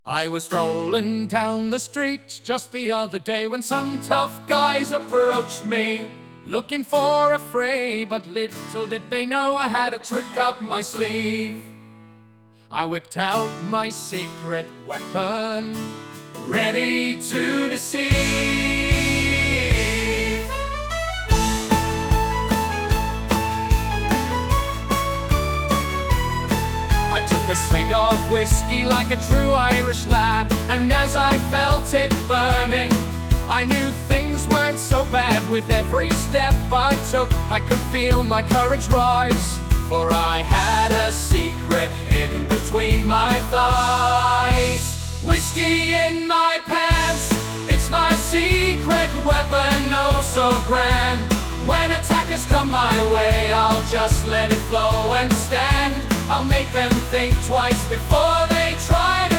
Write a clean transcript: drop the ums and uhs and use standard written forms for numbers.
I was strolling down the street just the other day when some tough guys approached me, looking for a fray, but little did they know I had a trick up my sleeve. I whipped out my secret weapon, ready to deceive. I took a swig of whiskey like a true Irish lad, and as I felt it burning, I knew things weren't so bad. With every step I took, I could feel my courage rise, for I had a secret hidden between my thighs. Whiskey in my pants, it's my secret weapon, oh so grand. When attackers come my way, I'll just let it flow and stand. I'll make them think twice before they try